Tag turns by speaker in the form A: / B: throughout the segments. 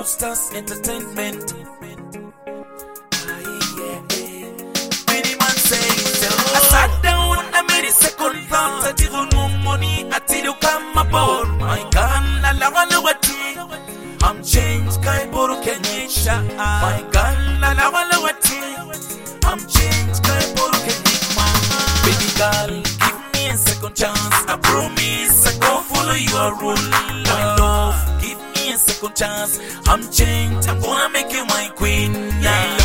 A: Stars Entertainment. Many man say, I sat down, I made a second thought. I didn't know money until you come aboard. My gun, I love it. I'm changed, Kai Boro Kenisha. My gun, I love it. I'm changed, Kai Boro Kenisha. Baby girl, give me a second chance. I promise I go follow your rule. My love, give me a second chance. I'm changed, I'm gonna make you my queen. Yeah,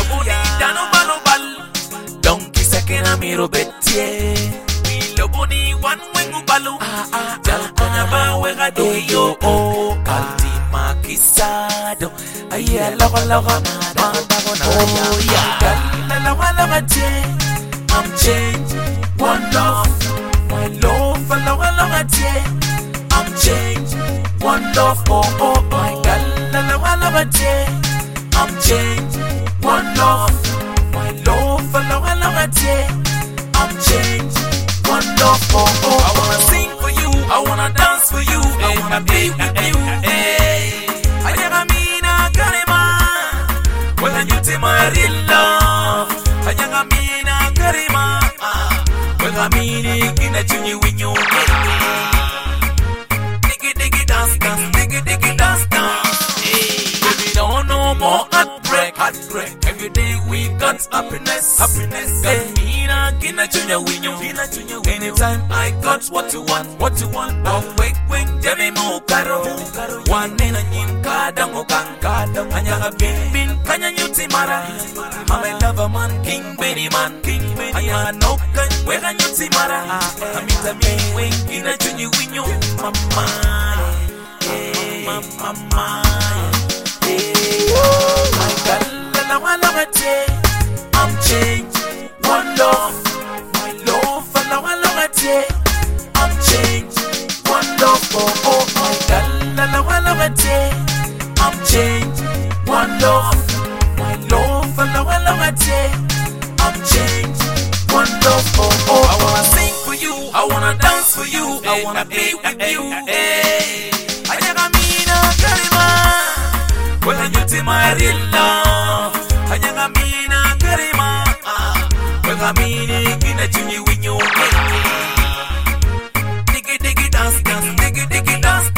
A: don't kiss a kena miro betie. We loboni one wengu balu. Jal konya ba wega do yo o. Kalti makisado. Aye loga loga oh yeah. Loga loga tie. I'm changed, one love. My love, loga loga tie. I'm changed, one love. Oh my God, loga loga tie. I'm changed, one love. My love, loga tie. I'm changed, one love. Oh I wanna sing for you, I wanna dance for you, I wanna be with you. Hey, I never mean I got it, man. When you take my real love, I never mean I got it, man. When I mean it, in a junior when you get me. Diggy dance, diggy dance. Hey, baby, don't no more heartbreak. Every day we got happiness. Got me in a junior when you. Anytime I got what you want. Oh, wait, Jimmy Mokaro. One in a yin kadang okang. Anya bin kanya nyuti mara. I'm a lover man, king Benny man. Anya no kan wega nyuti mara. Amita me wing in a junior when you. Mama, mama. My God, I'm changed, one love. My love, I'm changed, one love. Oh my God, I'm changed, one love. My love, I'm changed, one love. Oh I wanna sing for you, I wanna dance for you, I wanna be with you. Hey, I never mean a karima. When you take my real love, I never mean a karima. When I mean it, in a junior when you get me. Diggy dance, diggy dance.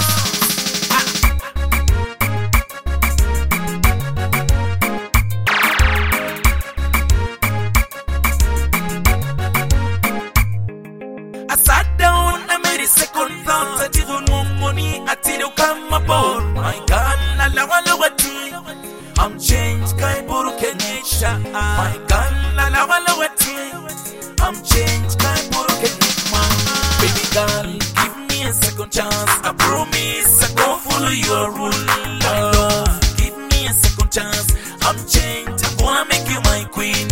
A: I sat down, I made a second thought. I didn't want money until you come aboard. My God, I love it. I'm changed, Kai Boro Kenisha. My God, I love it. I'm changed, Kai Boro Kenisha. Baby girl, give me a second chance. I promise I go follow your rule. My love, give me a second chance. I'm changed, I'm gonna make you my queen.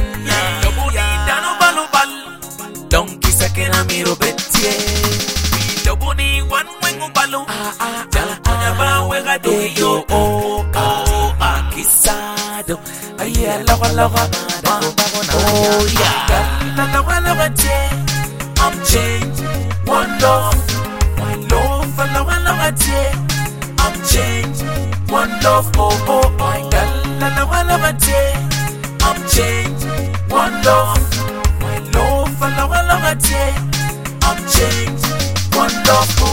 A: Don't kiss a kena miro betie. We loboni one wengu balu. Jala konya ba wega do yo o. Akisado. Aye loga oh yeah. Loga tie. I'm changed, one love. My love, loga tie. I'm changed, one love. Oh my God, loga tie. I'm changed, one love. My love, I'm changed, one love.